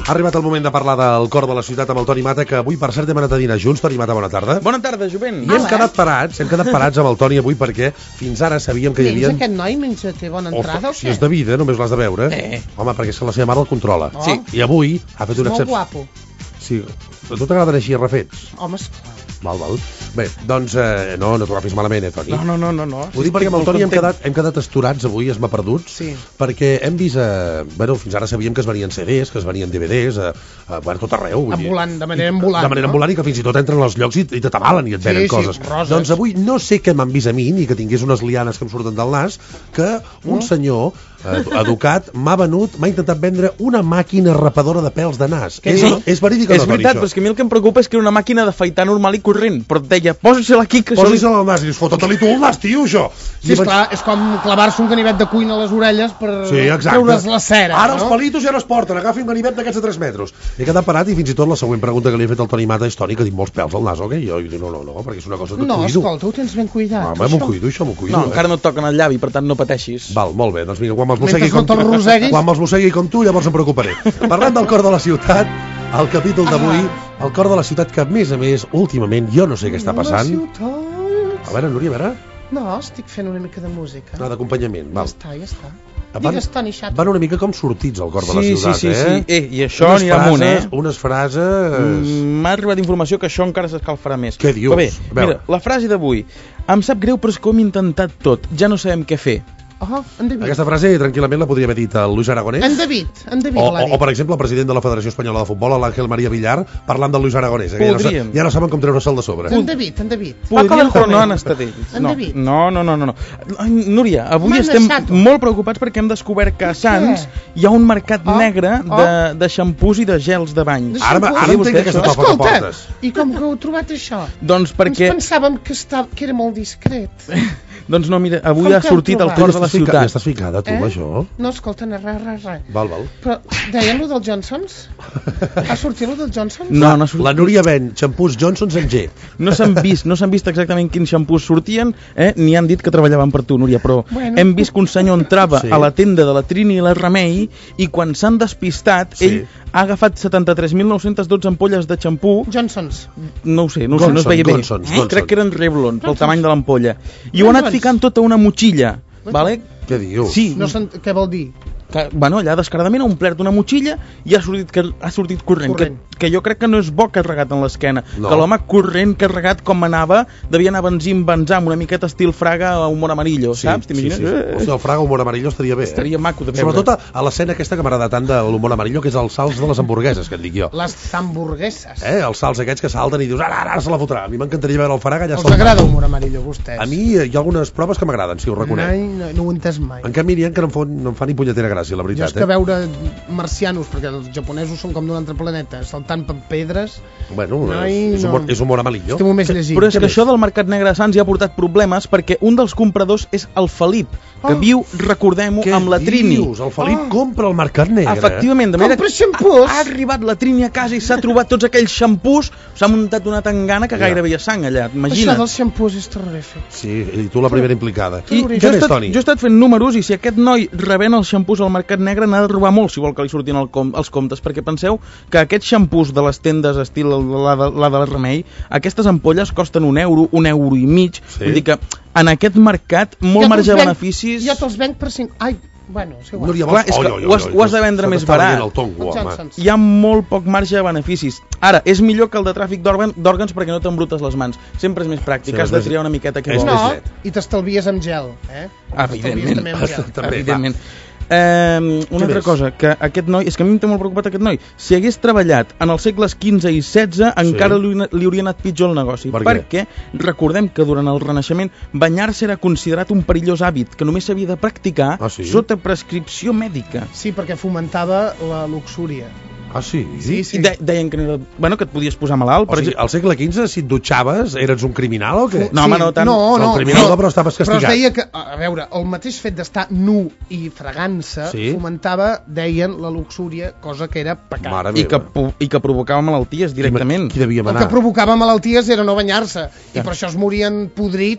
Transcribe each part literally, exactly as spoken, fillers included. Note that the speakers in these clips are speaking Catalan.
Ha arribat el moment de parlar del cor de la ciutat amb el Toni Mata, que avui, per cert, hem anat a dinar junts. Toni Mata, bona tarda. Bona tarda, jovent. I hem quedat parats, hem quedat parats amb el Toni avui perquè fins ara sabíem que hi havia... Menys aquest noi, menys té bona entrada, o què? Si és de vida, només l'has de veure. Eh. Home, perquè és que la seva mare el controla. Oh. Sí. I avui ha fet una Molt excepció. guapo. Sí. A tu t'agraden així refets? Home, esclar. Val, val. Bé, doncs, eh, no, no t'ho agafis malament, eh, Toni? No, no, no, no. no. Ho dic perquè amb el Toni hem quedat, hem quedat esturats avui, es m'ha perdut, Sí. perquè hem vist, eh, bueno, fins ara sabíem que es venien C Ds, que es venien D V Ds, eh, eh, bueno, tot arreu. Vull dir. Ambulant, de manera ambulant, De manera no? ambulant i que fins i tot entren als llocs i, i t'atabalen i et Sí, venen sí, coses. roses. Doncs avui no sé què m'han vist a mi, ni que tingués unes lianes que em surten del nas, que un senyor eh, educat m'ha venut, m'ha intentat vendre una màquina rapadora de pèls de nas. Què És, dius? és verídic o no, És Toni, veritat, això? però és que a mi el que em preocupa és que era una màquina d'afaitar normal i corrent, però et deia, posa-se-la aquí, que això... Posis-la al nas i dius, fota-te-li tu al nas, tio, això. Sí, esclar, és com clavar-se un ganivet de cuina a les orelles per Sí, exacte. treure's la cera, Ara no? els palitos ja no es porten, agafi un ganivet d'aquests de tres metres. He quedat parat i fins i tot la següent pregunta que li he fet al Toni Mata és, Toni, que tinc molts pèls al nas, o què? I jo dic, no, no, no, perquè és una cosa que No, cuido. escolta, ho tens ben cuidat. Home, m'ho cuido, això m'ho cuido. No, eh? encara no et toquen el llavi, per tant no pateixis. Val, molt bé, doncs vinga, quan me'ls Mentre mossegui no com te'l roseguis. quan me'ls mossegui com tu, llavors em preocuparé. Parlant del cor de la ciutat, el capítol d'avui, el cor de la ciutat que, a més a més, últimament, jo no sé què està passant. La ciutat... A veure, Núria, a veure... No, estic fent una mica de música. No, d'acompanyament, Ja val. està, ja està. Van, Digues, Toni Xato. van una mica com sortits al cor de la Sí, ciutat, sí, sí, eh? sí. Eh, i això unes anirà amunt, frases, eh? Unes frases... Mm, M'ha arribat informació que això encara s'escalfarà més. Què dius? Però bé, A veure. mira, la frase d'avui. Em sap greu, però és que ho hem intentat tot. Ja no sabem què fer. Oh, en David. Aquesta frase tranquil·lament la podria haver dit el Luis Aragonès. En David, en David O, l'ha o, dit. o, per exemple, el president de la Federació Espanyola de Futbol, l'Àngel María Villar, parlant del Luis Aragonès. eh, que Ja no, Podríem. sa- ja no saben com treure-se'l de sobre. En David, en David. Podríem, però no han estat ells. En No, David. no, no, no, no. no. Ai, Núria, avui Mana estem Xato. molt preocupats perquè hem descobert que a Sants hi ha un mercat Oh, negre oh. de, de xampús i de gels de bany. De Ara, xampús. ara Sí, entenc vostè, aquesta això. topa que Escolta, portes. i com que heu trobat això? Doncs perquè... Ens pensàvem que, estava, que era molt discret. Doncs no, mira, avui Com ha que heu sortit al trobat? cor Ja de la estàs fica- ciutat. Ja estàs ficada, tu, Eh? això? No, escolta, no, res, res, res. Val, val. Però deien lo dels Johnsons? Ha sortit lo dels Johnsons? No, no ha sortit. La Núria ven xampús Johnson's en G. No s'han vist, no s'han vist exactament quins xampús sortien, eh? ni han dit que treballaven per tu, Núria, però Bueno. hem vist que un senyor entrava Sí. a la tenda de la Trini i la Remei i quan s'han despistat, Sí. ell ha agafat setanta-tres mil nou-cents dotze ampolles de xampú, Johnsons. no ho sé, no, ho sé, no es Gonson, veia bé, Gonson, Gonson. crec que eren Revlon, pel Gonsons. tamany de l'ampolla, i ho ha anat Gonsons. ficant tota una motxilla, vale? Què dius? Sí, No sent, què vol dir? que, bueno, allà descaradament ha omplert una motxilla i ha sortit, que, ha sortit corrent, Corrent. Que, que jo crec que no és bo carregat en l'esquena, No. que l'home corrent carregat com anava devia anar benzín benzar amb una miqueta estil Fraga a humor amarillo, Sí, saps? sí, T'imagines? sí. Eh, Hòstia, el Fraga humor amarillo estaria bé, eh? Estaria maco de veure. Sobretot a, a l'escena aquesta que m'agrada tant de l'humor amarillo, que és els salts de les hamburgueses, que et dic jo. Les hamburgueses. Eh? Els salts aquests que salten i dius, ara, ara, ara se la fotrà. A mi m'encantaria veure el Fraga allà Els saltant. agrada el humor amarillo, a vostès? A mi eh, hi ha algunes proves que m'agraden, sí, ho reconec. Mai, no, no ho he entès mai. En canvi, n'hi ha que no em, fan, no em fa ni punyetera gràcia, la Jo veritat. és que eh? veure marcianos, perquè els japonesos són com d'un altre planeta, saltant per pedres, Bueno, Ai, és, és, no. humor, és humor amarillo. estem més llegit. Però és Què que més? això del mercat negre de Sants ja ha portat problemes perquè un dels compradors és el Felip, que Oh. viu, recordem-ho, Què amb la Trini. dius? El Felip Oh. compra el mercat negre. Efectivament, de manera Compra que xampús. ha arribat la Trini a casa i s'ha trobat tots aquells xampús, s'ha muntat una tangana que Ja. gairebé hi ha sang allà, Això imagina't. dels xampús és terrífic. Sí, i tu la primera implicada. I Què jo he, més, estat, Toni? jo he estat fent números i si aquest noi rebent els xampús al mercat negre n'ha de robar molt si vol que li surtin el com, els comptes, perquè penseu que aquests xampús de les tendes estil la de la, de la Remei, aquestes ampolles costen un euro, un euro i mig, Sí. vull dir que en aquest mercat molt Jo marge de te'ls venc- beneficis... Jo te'ls venc per cinc... Ai, bueno, és igual. Núria, Clar, vols... és que Oi, oi, ho has- oi, ho has de vendre se més t'està barat. veient el tongo, Els home. Johnsons. Hi ha molt poc marge de beneficis. Ara, és millor que el de tràfic d'òrgan- d'òrgans perquè no t'embrutes les mans. Sempre és més pràctic, Sí, has de és- triar una miqueta que és vols. No, net. i t'estalvies amb gel, eh? Evidentment. T'estalvies també amb gel. També, Evidentment. Eh, una altra més? cosa, que aquest noi, és que a mi em té molt preocupat aquest noi, si hagués treballat en els segles quinze i setze encara li, li hauria anat pitjor el negoci, Per què? perquè recordem que durant el Renaixement banyar-se era considerat un perillós hàbit que només s'havia de practicar Ah, sí? sota prescripció mèdica. Sí, perquè fomentava la luxúria. Ah, sí? Sí, sí. I de, deien que no era, bueno, que et podies posar malalt, O per sigui, exemple. al segle quinze, si et dutxaves, eres un criminal o què? No, home, no tant. No, no, El criminal no, no, però estaves castigat. Però es deia que, a veure, el mateix fet d'estar nu i fregant-se Sí. fomentava, deien, la luxúria, cosa que era pecat. Mare I que, meva. pu- I que provocava malalties directament. Qui devia El manar? que provocava malalties era no banyar-se, Ja. i per això es morien podrits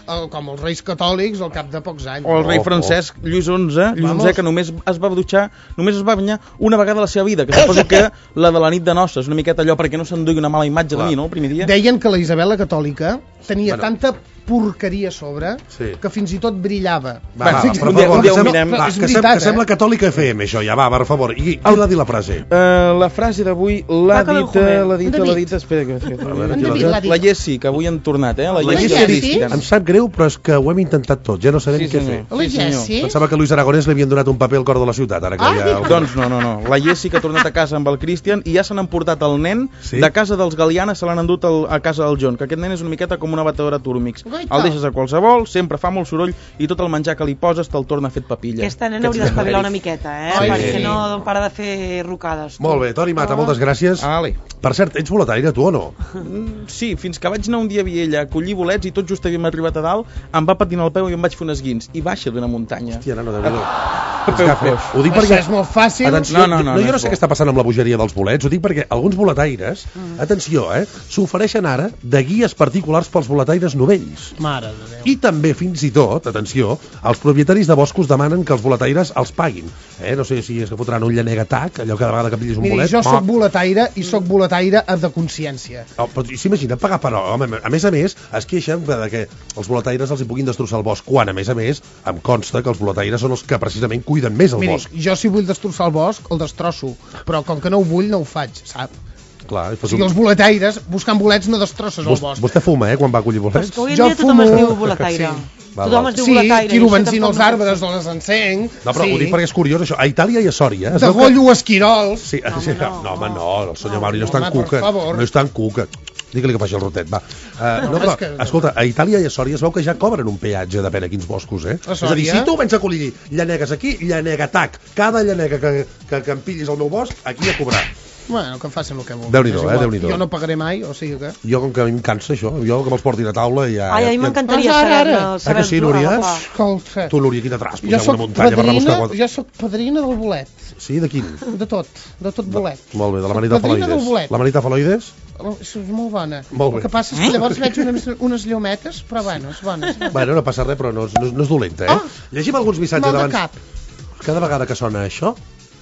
el, com els reis catòlics al cap de pocs anys. O el rei Oh, Francesc, Lluís onze, Lluís Vamos. onze, que només es va dutxar, només es va banyar una vegada a la seva vida, que suposo que la de la nit de noces, una miqueta allò perquè no s'endugui una mala imatge de Clar. mi, no?, el primer dia. Deien que la Isabel la catòlica tenia Bueno. tanta porqueria a sobre Sí. que fins i tot brillava. Va, va, Fixa't, per un dia- favor, un dia que ho sembla, mirem. va, És que, veritat, sem, que eh? sembla Catòlica F M, això, ja, va, per favor. I qui l'ha dit la frase? Uh, la frase d'avui l'ha Paco dita, Benjumel. l'ha dita, David. l'ha dita, espera, que, que, A veure, En qui l'ha David dit? l'ha dit. la Jessi, que avui han tornat, eh? La, La Jessi Jessi? Cristian. Em sap greu, però és que ho hem intentat tot, ja no sabem Sí, què senyor. fer. La Sí, senyor. Jessi? Pensava que Luis Aragonès li havien donat un paper al cor de la ciutat, ara que Ah, ja... dic- Doncs no, no, no. La Jessi que ha tornat a casa amb el Cristian i ja se n'han portat el nen Sí? de casa dels Galiana, se l'han endut al, a casa del John, que aquest nen és una miqueta com una batedora Turmix. Goita. El deixes a qualsevol, sempre fa molt soroll i tot el menjar que li poses te'l torna fet papilla. Aquesta nena hauria d'espavilar una miqueta, eh? Ai, Perquè sí. no para de fer rucades. Molt bé, Toni Mata, moltes gràcies. Ale. Per cert, ets boletaire, tu o no? Mm, Sí, fins que vaig anar un dia a Viella a collir bolets i tot just havíem arribat a dalt, em va patinar el peu i em vaig fer un esguins. I baixa d'una muntanya. Hòstia, nano, Déu-n'hi-do. Peu Escafo. Ho dic Això perquè... és molt fàcil. Atenció, No, no, no, no, no jo no és sé bo. què està passant amb la bogeria dels bolets, ho dic perquè alguns boletaires, atenció, eh, s'ofereixen ara de guies particulars pels boletaires novells. Mare de Déu. I també, fins i tot, atenció, els propietaris de boscos demanen que els boletaires els paguin. Eh? No sé si és que fotran un llanega tac, allò cada vegada que pillis un Miri, bolet... jo sóc moc. boletaire i sóc boletaire de consciència. Oh, però s'imagina pagar per home, a més a més es queixen de que els boletaires els hi puguin destrossar el bosc, quan a més a més em consta que els boletaires són els que precisament cuiden més el Miri, bosc. jo si vull destrossar el bosc, el destrosso, però com que no ho vull, no ho faig, sap? Clar, i O fas sigui, un... els boletaires, buscant bolets no destrosses el Vos- bosc. Vostè fuma, eh, quan va a collir Però és bolets? que avui en Jo dia tothom es fumo. diu boletaire. Va, Tothom va. es diu Sí, boletaire. tiro i això benzina tampoc als no pot arbres, ser. les encenc. No, però sí. ho dic perquè és curiós, això. A Itàlia i a Sòria... es De veu que- gollo esquirols. Sí, No, sí, home, no, no. home, no, el senyor No, Mauri no és tan home, per cuca. favor. No és tan cuca. Digue-li que faci el rotet, va. Uh, no, No, però, és que- escolta, a Itàlia i a Sòria es veu que ja cobren un peatge depèn a quins boscos, eh? A És a dir, Sòria? si tu vens a collir llanegues aquí, llanega tac. Cada llanega que, que, que em pillis al meu bosc, aquí a cobrar. Bueno, que facin el que vulguin. Déu-n'hi-do, és eh, igual. Déu-n'hi-do. Jo no pagaré mai, o sigui que... Jo, com que a mi em cansa això, jo que me'ls portin a taula ja... Ai, a mi ja, m'encantaria Ara, ara. saber-ne. Ah, que sí, Núria? Escolta, Tu, Núria, quina traç, jo pujar sóc una muntanya per anar a buscar... padrina, guant- jo sóc padrina del bolet. Sí, de quin? De tot, de tot bolet. Molt bé, de la Soc manita padrina del faloides. bolet. La manita faloides? Oh, és molt bona. Molt bé. El que passa és que llavors veig unes, unes llaumetes, però bueno, és bona. És bona. Bueno, no passa res, però no, és- no, és- no és dolenta, eh? Ah! Llegim alguns missatges Mal de abans. cap. Cada vegada que sona això...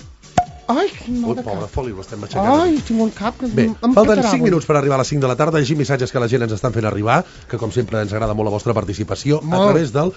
Ai, quin mal Ui, de pobre cap. Foli, l'estem aixecant. Ai, tinc un cap que Bé, em, em falten petarà cinc avui. minuts per arribar a les cinc de la tarda. Llegim missatges que la gent ens estan fent arribar, que com sempre ens agrada molt la vostra participació a Molt. través del...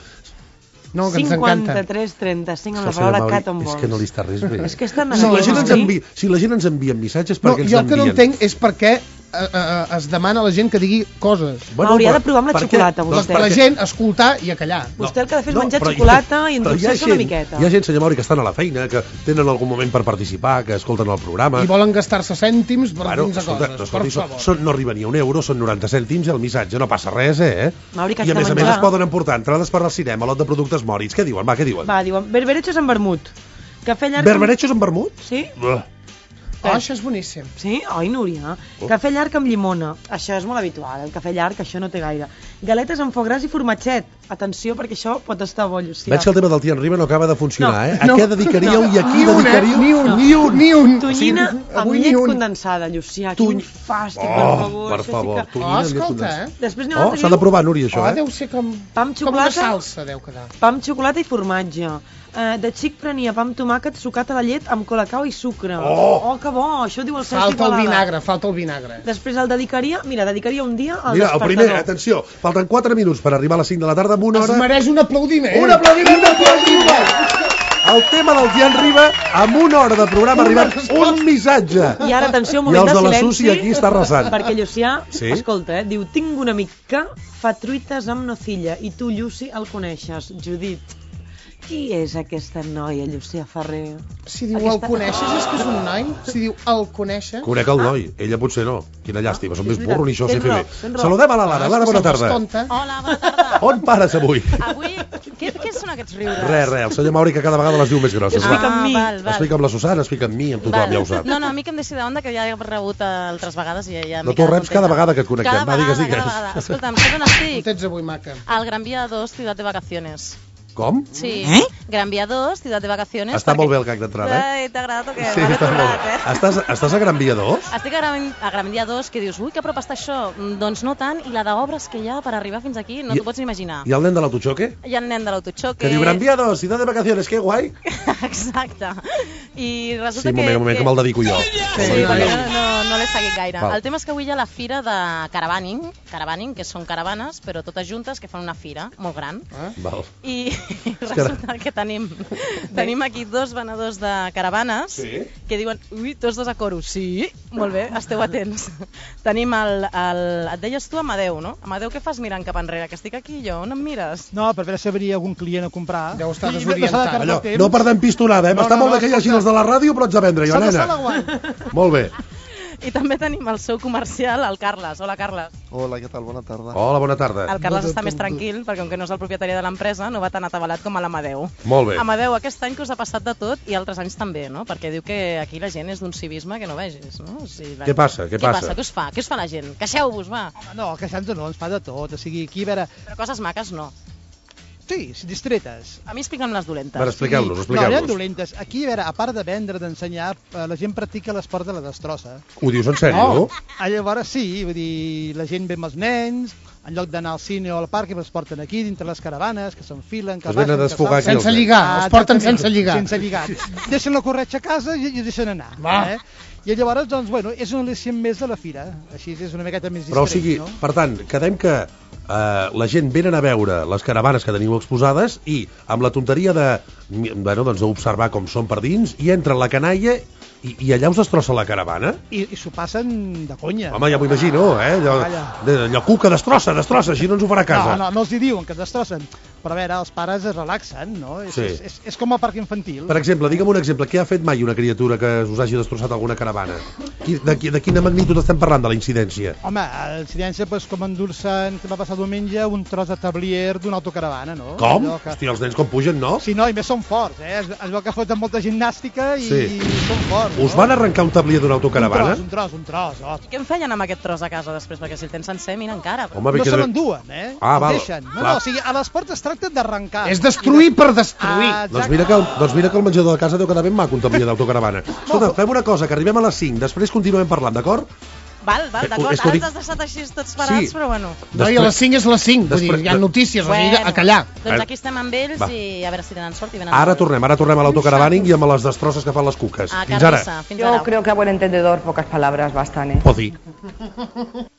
No, que ens encanta. cinquanta-tres trenta-cinc amb Això, la paraula senyor Mauri, cat on és vols. que no li està res bé. És que és tan Si la, negatiu. gent ens Sí. envia, si la gent ens envia missatges, per No, què ens jo el que no envien? entenc és per què eh, eh, es demana a la gent que digui coses. Hauria però de provar amb la per què? xocolata, Doncs vostè. Per la perquè- gent escoltar i a callar. Vostè el que ha de fer és No, menjar però hi ha- xocolata i però hi ha endolcir-se una gent- miqueta. Hi ha gent, senyor Mauri, que estan a la feina, que tenen algun moment per participar, que escolten el programa... I volen gastar-se cèntims per Bueno, quinze escolta, coses, no, per escolti, són, favor. són, no arriba ni a un euro, són noranta cèntims i el missatge no passa res, eh? Mauri, que I a has de més a més menjar. es poden emportar entrades per al cinema, lot de productes mòrits. Què diuen? Va, què diuen? Va, diuen, berberechos amb vermut. Cafè llarg... amb- Berberechos amb vermut? Sí? Buh. Oh, això és boníssim. Sí? Oi, Núria? Oh. Cafè llarg amb llimona. Això és molt habitual, el cafè llarg, això no té gaire. Galetes amb foie gras i formatget. Atenció, perquè això pot estar bo, Llucià. Veig que el tema del Tian Riba no acaba de funcionar, No, eh? A no, què dedicaríeu no. i a qui Ni un, eh? dedicaríeu? Ni un, No. ni un, ni un. Tonyina O sigui, amb avui llet ni un. condensada, Llucià. Tuny- Quin fàstic, Oh, per favor. per això favor, Sí que... tonyina Oh, amb llet escolta, condensada. eh? Després n'hi ha Oh, un altre, s'ha de diu, provar, Núria, això, Oh, eh? deu ser com, Pa amb com una xocolata. salsa, deu quedar. pa amb xocolata i formatge. Uh, de xic prenia pa amb tomàquet sucat a la llet amb colacao i sucre. Oh! oh que bo, això diu el Cesc Falta el Igualada. vinagre, falta el vinagre. Després el dedicaria, mira, dedicaria un dia al Mira, el despertador. primer, atenció, falten quatre minuts per arribar a les cinc de la tarda amb una Es hora... mereix un aplaudiment. Un aplaudiment del Tian Riba! El tema del Tian Riba, amb una hora de programa ha arribat un missatge. I ara, atenció, un I moment els de de la silenci. Susi aquí està arrasant. Perquè Llucià, Sí? escolta, eh, diu, tinc un amic que fa truites amb nocilla i tu, Lluci, el coneixes. Judit, qui és aquesta noia, Llucià Ferrer? Si diu Aquesta- el coneixes és que és un noi. Si diu el coneixes... Conec el noi, ella potser no. Quina llàstima, som és més veritat. burro ni això sé Tens fer raó, bé. tens raó. Saludem a la Lara. Ah, Lara, és que bona se'n tarda. descompta. Hola, bona tarda. On pares avui? Avui, què, què són aquests riures? Res, res, el senyor Mauri que cada vegada les diu més grosses. Es Va. fica amb mi. val, val. Es fica amb la Susana, es fica amb mi, amb tothom, Val. ja ho sap. No, no, a mi que em deixi de onda, que ja he rebut altres vegades i ja No, m'he tu quedat reps cada contenta. vegada que et connectem. Cada Va, digues, vegada, digues. cada vegada. Escolta'm, saps on On estic? tens avui, maca? Al Gran Via dos, ciutat de vacaciones. Com? Sí. Eh? Gran Via dos, Ciutat de Vacaciones. Està perquè... molt bé el gag d'entrada, eh? Ai, t'ha agradat o què? Sí, M'ha està molt tornat, bé. eh? Estàs, estàs a Gran Via dos? Estic a Gran, a Gran Via dos, que dius, ui, que a prop està això. Mm, Doncs no tant, i la d'obres que hi ha per arribar fins aquí, no I- t'ho pots ni imaginar. I el nen de l'autochoque? Hi ha el nen de l'autotxoc Que diu Gran Via dos, ciutat de vacaciones, que guai. Exacte. I resulta Sí, un que... moment, un moment, que me'l dedico jo. Sí, perquè no, no, no l'he seguit gaire. Val. El tema és que avui hi ha la fira de caravaning, caravaning, que són caravanes, però totes juntes, que fan una fira molt gran. Val. I que resulta que tenim, tenim aquí dos venedors de caravanes Sí. que diuen, ui, tots dos a coro. Sí, molt bé, esteu atents. Tenim el, el... Et deies tu, Amadeu, no? Amadeu, què fas mirant cap enrere? Que estic aquí jo, on em mires? No, per veure si venia algun client a comprar. Deu estar I desorientat. no s'ha de perdre Allò, el temps. no perdem pistonada, eh? No, M'està no, molt no, bé que hi hagi escolta. els de la ràdio, però ets a vendre, jo, S'ha de passar nena. la guant. Molt bé. I també tenim el seu comercial, el Carles. Hola, Carles. Hola, què tal? Bona tarda. Hola, bona tarda. El Carles està més tranquil, perquè com que no és el propietari de l'empresa, no va tan atabalat com a l'Amadeu. Molt bé. Amadeu, aquest any que us ha passat de tot, i altres anys també, no? Perquè diu que aquí la gent és d'un civisme que no vegis, no? O sigui, la... Què passa? Què Què passa? passa? Què us fa? Què us fa la gent? Queixeu-vos, va. No, queixant-nos no, ens fa de tot. O sigui, aquí, a veure... Però coses maques no. Sí, distretes. A mi explica'm les dolentes. Per expliqueu-nos, No, hi ha expliqueu-nos. dolentes. Aquí, a veure, a part de vendre, d'ensenyar, eh, la gent practica l'esport de la destrossa. Ho dius en sèrio? Ah, llavors sí, vull dir, la gent ve amb els nens, en lloc d'anar al cine o al parc, els porten aquí, dintre les caravanes, que s'enfilen, que Es venen a baixen, que desfogar salten. aquí Sense els lligar, Ah, es porten exactament, sense lligar. Sense lligar. Deixen la corretja a casa i, i deixen anar. Va. Eh? I llavors, doncs, bueno, és un al·licient més de la fira. Així és una miqueta més distret, Però, o sigui, no? per tant, quedem que eh, la gent venen a veure les caravanes que teniu exposades i amb la tonteria de, bueno, doncs, d'observar com són per dins i entra la canalla i, i allà us destrossa la caravana? I, i s'ho passen de conya. Home, ja m'ho imagino, eh? Allò, Calla. de- allò cuca, destrossa, destrossa, així no ens ho farà a casa. No, no, no els hi diuen que es destrossen. Però a veure, els pares es relaxen, no? És, Sí. és, és, és com el parc infantil. Per exemple, digue'm un exemple, què ha fet mai una criatura que us hagi destrossat alguna caravana? Qui- De, qui- de quina magnitud estem parlant de la incidència? Home, a incidència, doncs, com endur-se'n, que va passar diumenge, un tros de tablier d'una autocaravana, no? Com? Allò que... Hòstia, els nens com pugen, no? Sí, no, i més són forts, eh? Es, es veu que foten molta gimnàstica i Sí. són forts. Us no? van arrencar un tablier d'una autocaravana? Un tros, un tros, un tros. Oh. Què en feien amb aquest tros a casa després? Perquè si el tens sencer, mira encara. Però... Home, bé, No que se deve- l'enduen, eh? Ah, Ho val, deixen. No, clar. no, o sigui, a l'esport es tracta d'arrencar. És destruir per destruir. Ah, Doncs mira, que el, doncs mira que el menjador de casa deu quedar ben maco, un tablier d'autocaravana. Escolta, fem una cosa, que arribem a les cinc, després continuem parlant, d'acord? Val, val, Eh, d'acord. és que ho Ara dic- ens has deixat així tots parats, Sí. però bueno. No, i a les cinc és les cinc, vull dir, Després- hi ha notícies, o sigui, a callar. Doncs aquí estem amb ells Va. i a veure si tenen sort i venen... Ara molt. tornem, ara tornem a l'autocaravaning i amb les destrosses que fan les cuques. A Fins ara. Carnissa, fins Yo ara. creo que a buen entendedor pocas palabras bastan, ¿eh? Pot dir.